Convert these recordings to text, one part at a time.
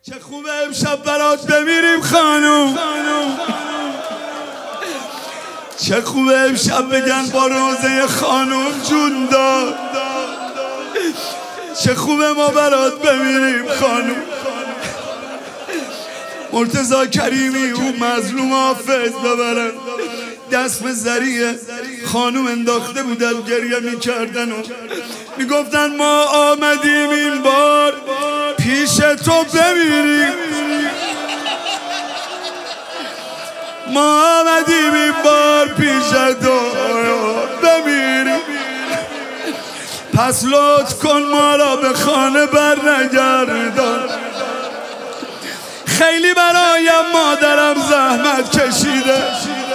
چه خوبه امشب برات بمیریم خانوم، چه خوبه امشب بگن با روزه خانوم جون داد، چه خوبه ما برات بمیریم خانوم. مرتضی کریمی اون مظلوم حافظ ببرن، دست به ذریعه خانوم انداخته بودن، گریه میکردن و میگفتن ما آمدیم این بار پیش تو بمیریم، ما آمدیم این بار پیش تو بمیریم، پس لطف کن ما را به خانه بر نگردان. خیلی برایم مادرم زحمت کشیده،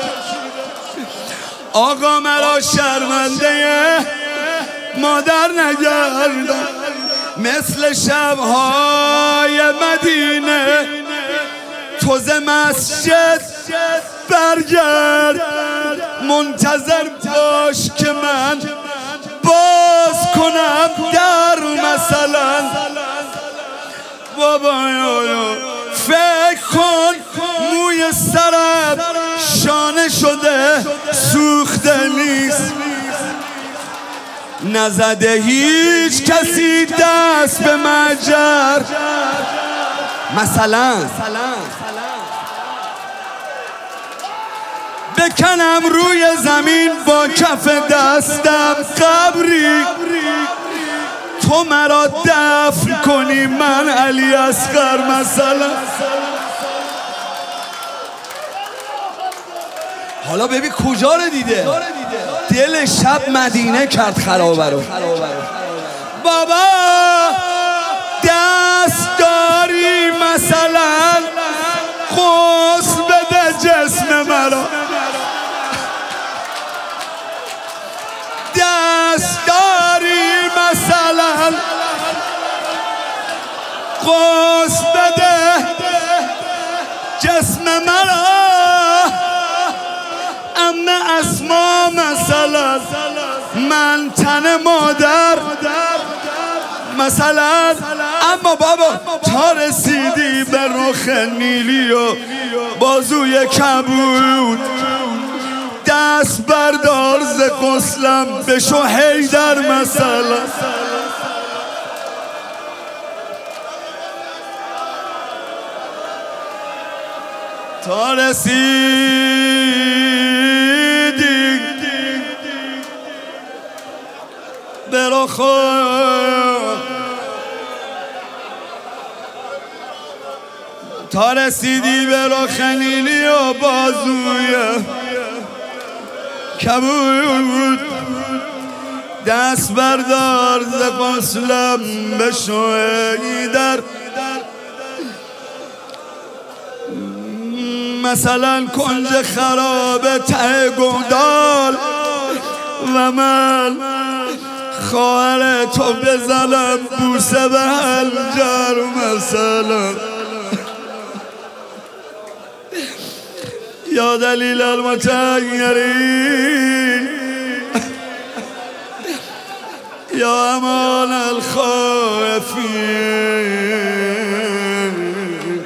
آقا مرا شرمنده مادر نگردان. مثل شبهای مدینه تو ز مسجد برگرد، منتظر باش که من باز کنم در مثلا. بابا فکر کن موی سرم شانه شده سوخته نیست، نزده هیچ کسی دست به مجر. مثلا بکنم روی زمین با کف دستم قبری، تو مرا دفن کنی من علی اصغر مثلا. حالا ببین کجا رو دیده، دل شب مدینه کرد خرابه رو. بابا دست داری مثلا غسل بده جسم مرا، دست داری مثلا غسل بده جسم مرا. اما اسما مثلا من تن مادر مثلا. اما بابا تا رسیدی به رخ نیلی و بازوی کبود، دست بردار ز غسلم بشو حیدر مثلا. تا رسیدی به رخ تا رسیدی به رخ نیلی و بازوی کبود، دست بردار ز غسلم بشو حیدر مثلا. کنج خراب ته گودال و من خواهر تو بزنم بوسه به هنجر مثلا. یا دلیل المتغیرین یا امان الخائفین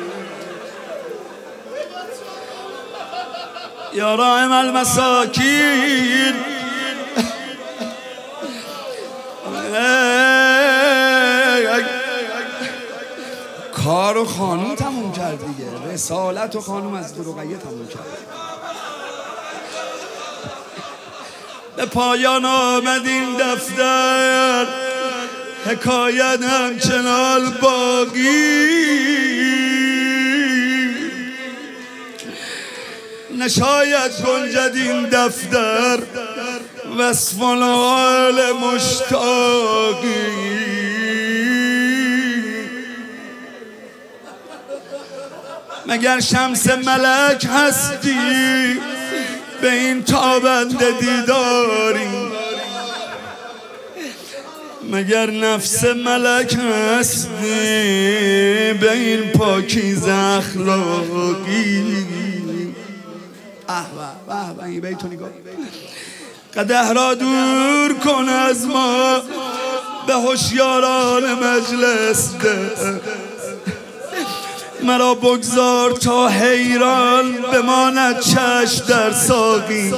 یا راحم المساکین. کارو خانوم تموم کرد دیگه، رسالت و خانوم از دروغیه تموم کرد. به پایان آمد این دفتر، حکایت همچنان باقی، نشاید گنجد این دفتر وصف الحال مشتاقی. مگر شمس ملک هستی به این تابنده دیداری، مگر نفس ملک هستی به این پاکیزه اخلاقی. به این بیتو نگاه، قدح را دور کن از ما به هوشیاران مجلس ده، مرا بگذار تا حیران بماند چشم در ساقی.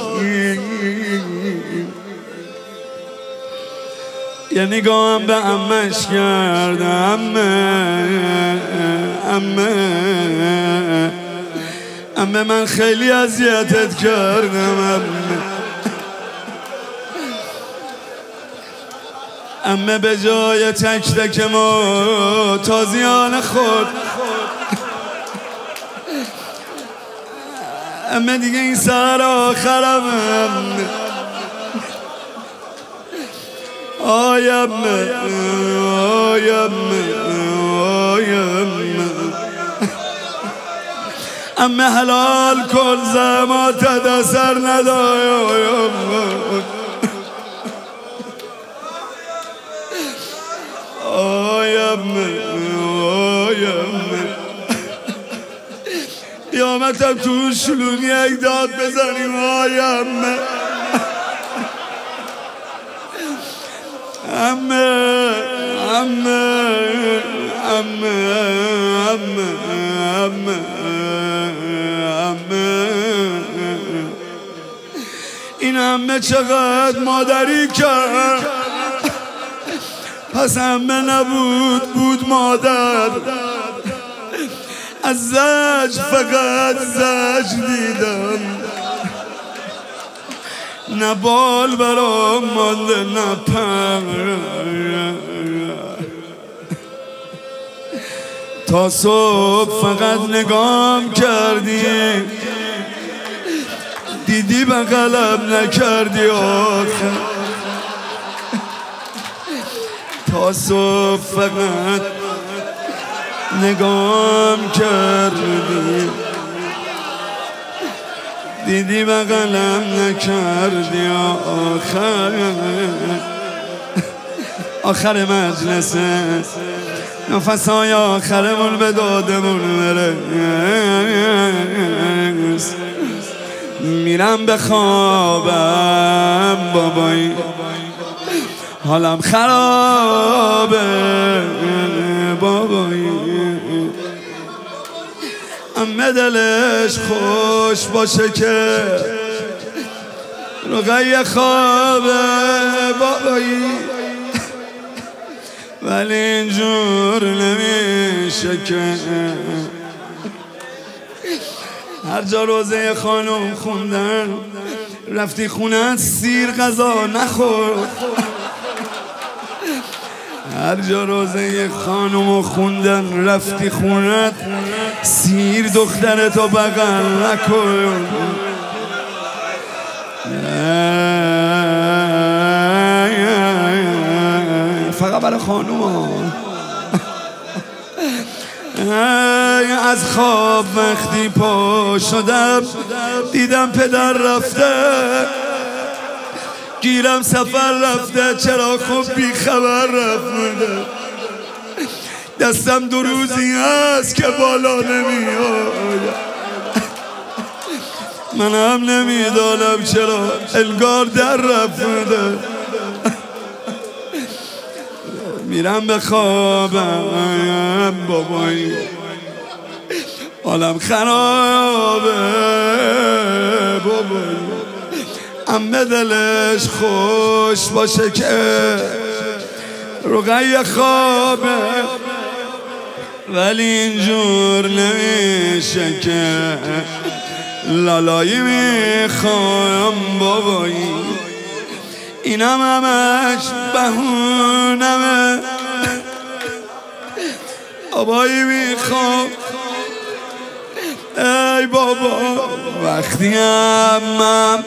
یه نگاهم به عمش کردم، عمه من خیلی اذیتت کردم، عمه به جای تک تک ما تازیانه خورد. عمه دیگه این سر آخرم، آی عمه، آی عمه، آی عمه، عمه حلال کن زماتت اثر نداره. آی عمه، آی عمه، قیامتم تو شلوغی یک داد بزنیم. آی عمه، عمه، عمه، عمه، عمه، عمه، عمه، این عمه چقدر مادری کرد، پس عمه نبود بود مادر. از زج فقط زج دیدم، نه بال برام مانده نه پر. تا صبح فقط نگام کردی، دیدی بغلم نکردی آخر. تا صبح فقط نگام کردی، دیدی بغلم نکردی آخر مجلس نفسای آخرمون به دادمون برس. میرم به خوابم بابایی، حالم خرابه بابایی. عمه دلش خوش باشه که رقیه خوابه بابایی، ولی اینجور نمیشه که هر جا روزه خانم خوندن رفتی خونت سیر غذا نخور. هر جا روزه خانم خوندن رفتی خونت سیر دخترتو بغل نکن. فقط برای خانوم ها. از خواب وقتی پا شدم دیدم پدر رفته، گیرم سفر رفته، چرا خوب بی خبر رفته. دستم 2 روزی هست که بالا نمیاد، منم نمیدانم چرا انگار در رفته. میرم به خوابم بابایی، حالم خرابه بابایی. عمه دلش خوش باشه که رقیه خوابه، ولی اینجور نمیشه که لالایی میخوام بابایی. اینم همش بهونمه بابایی میخوام. ای بابا وقتی هم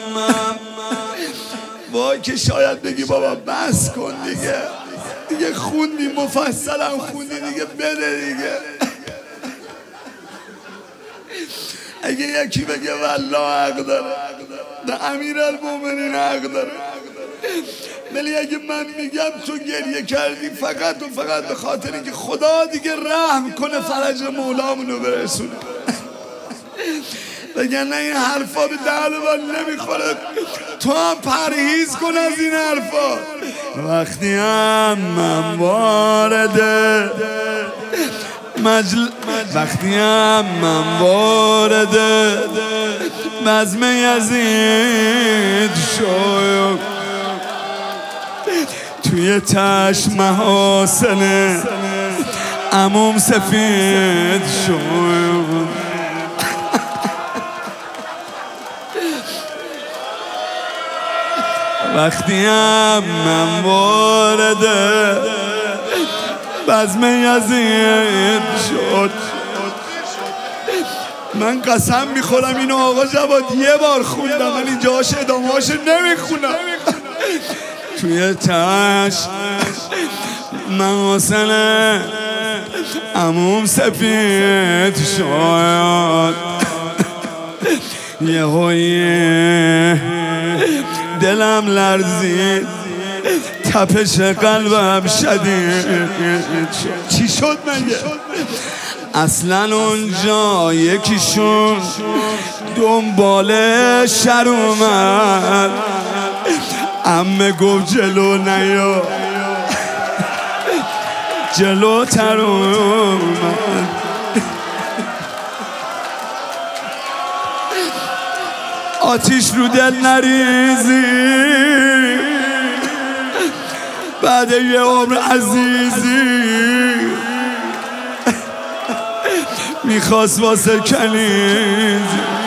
وای که شاید بگی بابا بس کن دیگه خوندی مفصلم خوندی دیگه بده دیگه. اگه یکی بگه والله حق داره، نه امیرالمومنین حق داره، ولی اگه من میگم تو گریه کردی فقط و فقط به خاطر اینکه خدا دیگه رحم کنه فرج مولامونو برسونه، وگرنه این حرفا به دهن من نمیخوره. تو هم پرهیز کن از این حرفا. وقتی هم من وارد وقتی هم من وارد بزم یزید شد توی چشم محاسن عموم سفید شد وقتی هم من وارد بزم یزید شد من قسم میخورم اینو آقا جواد یه بار خوندم من اینجاش ادامه‌هاش نمیخونم توی چشم محاسن عموم سفید شد یهویی دلم لرزید تپش قلبم شدید شد چی شد مگه؟ اصلا اونجا یکیشون دنبال شر اومد عمه گفت جلو نیا جلوتر اومد آتیش رو دل نریزی بعد یه عمر عزیزی میخواست واسه کنیزی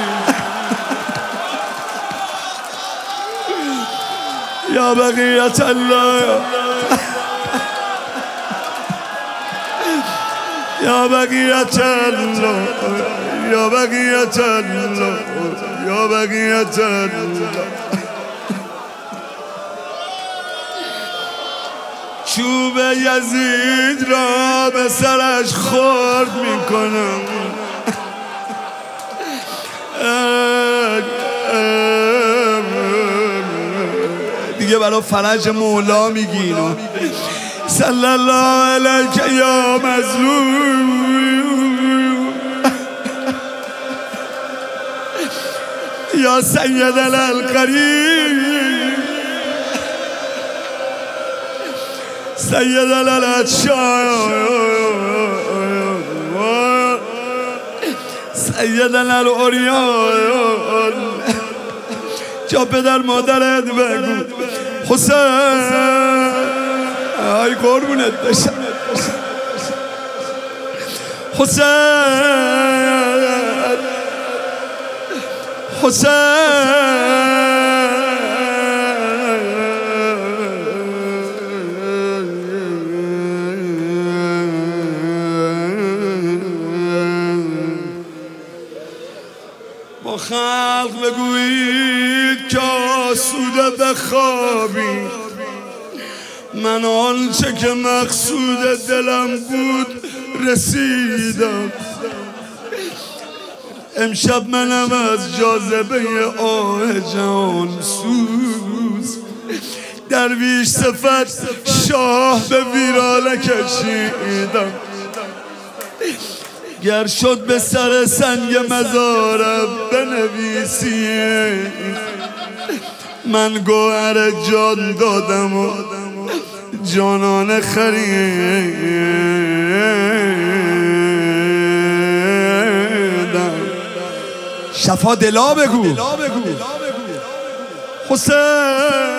یا بقیت الله یا بقیت الله یا بقیت الله یا بقیت الله چوب یزید را به سرش خورد میکنم دیگه برای فرج مولا میگین صلی الله علیک یا مظلوم یا سید القریب سید الاشیاء سید الاوریان جا پدر مادرت بگو حسین ای قربونت بشم حسین حسین با خلق بگویید که آسوده بخوابید من آنچه که مقصود دلم بود رسیدم امشب منم از جاذبه آه جهان سوز درویش صفت شاه به ویرانه کشیدم گر شد به سر سنگ مزارم بنویسی من گوهر جان دادم و جانانه خریدم شفا دلا بگو حسین